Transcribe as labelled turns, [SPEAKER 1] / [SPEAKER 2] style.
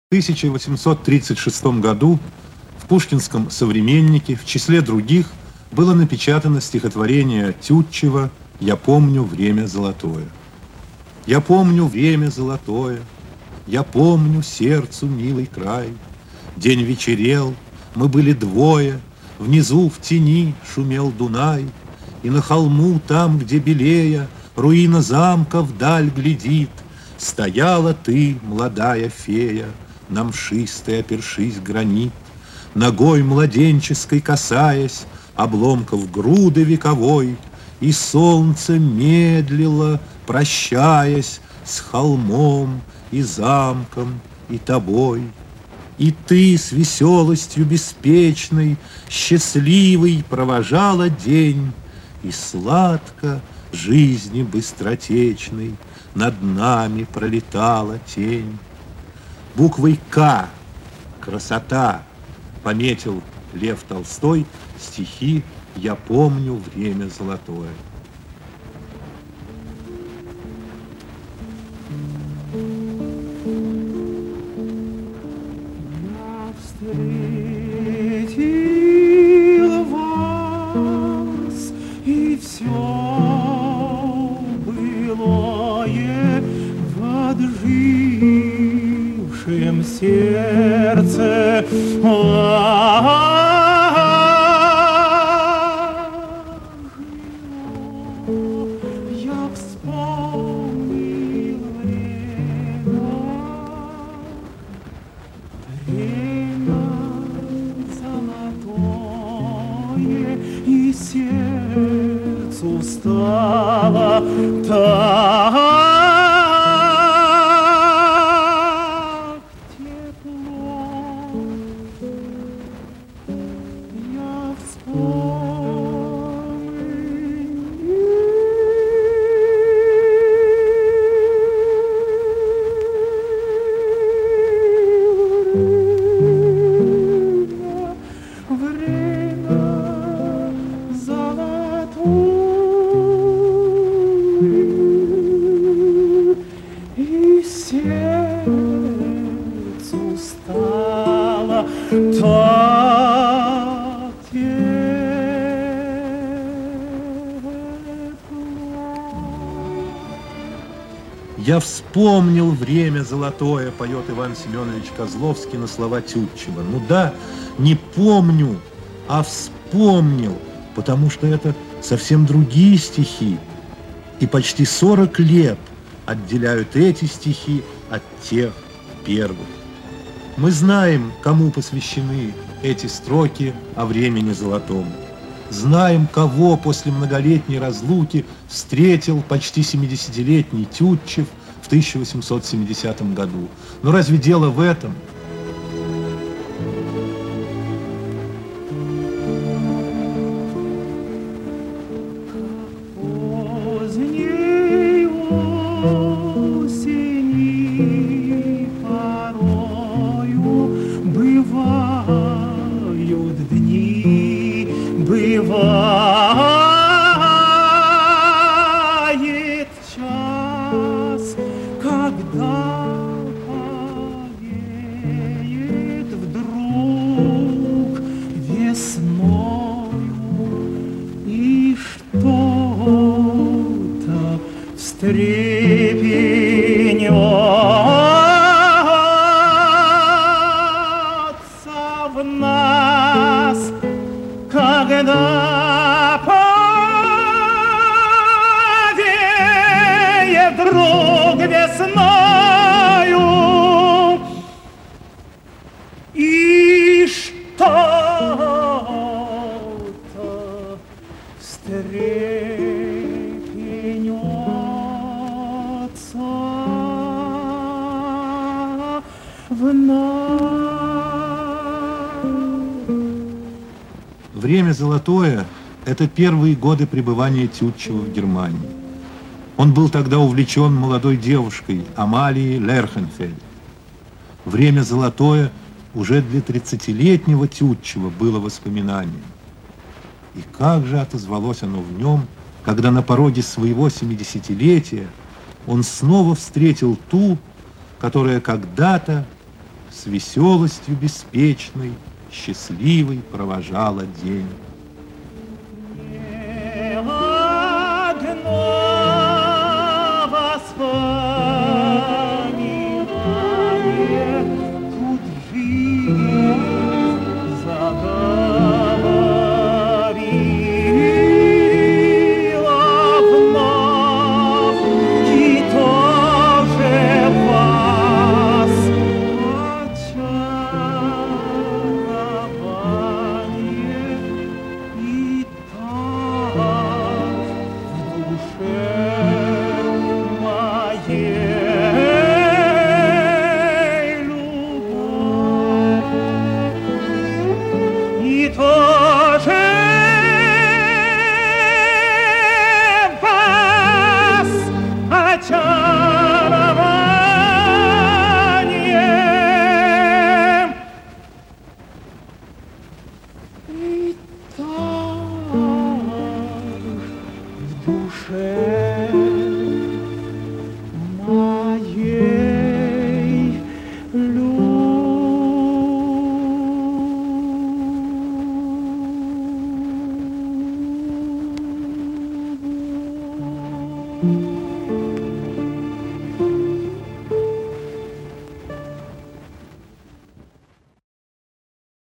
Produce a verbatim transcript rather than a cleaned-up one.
[SPEAKER 1] В тысяча восемьсот тридцать шестом году в пушкинском «Современнике» в числе других было напечатано стихотворение Тютчева «Я помню время золотое». Я помню время золотое, я помню сердцу милый край. День вечерел, мы были двое, внизу в тени шумел Дунай, и на холму там, где белея руина замка вдаль глядит, стояла ты, молодая фея, на мшистой опершись гранит, ногой младенческой касаясь обломков груды вековой, и солнце медлило, прощаясь с холмом и замком и тобой. И ты с веселостью беспечной, счастливой провожала день, и сладко жизни быстротечной над нами пролетала тень. Буквой «К» красота пометил Лев Толстой стихи «Я помню время золотое».
[SPEAKER 2] Я встретил вас, и все былое в отжившем сердце. Я вспомнил время, время золотое, и сердцу стало так тепло. Я вспомнил время золотое, и сердцу стало так тепло.
[SPEAKER 1] «Я вспомнил время золотое», поет Иван Семенович Козловский на слова Тютчева. Ну да, не помню, а вспомнил, потому что это совсем другие стихи. И почти сорок лет отделяют эти стихи от тех первых. Мы знаем, кому посвящены эти строки о времени золотом. Знаем, кого после многолетней разлуки встретил почти семидесятилетний Тютчев в тысяча восемьсот семидесятом году. Но разве дело в этом?
[SPEAKER 2] Поздней осени порою бывают дни, бывает час, когда повеет вдруг весною, и что-то встрепенется в нас, когда повеет вдруг весною, и что-то встрепенется в нас.
[SPEAKER 1] Время золотое – это первые годы пребывания Тютчева в Германии. Он был тогда увлечен молодой девушкой Амалией Лерхенфельд. Время золотое уже для тридцатилетнего Тютчева было воспоминанием. И как же отозвалось оно в нем, когда на пороге своего семидесятилетия он снова встретил ту, которая когда-то с веселостью беспечной, счастливой провожала день.
[SPEAKER 2] Не одно воспоминание тут жизнь заговорила вновь, и тоже вас очарование, и так в душе моей любовь, и тоже вас очарование, и так в душе моей любовь.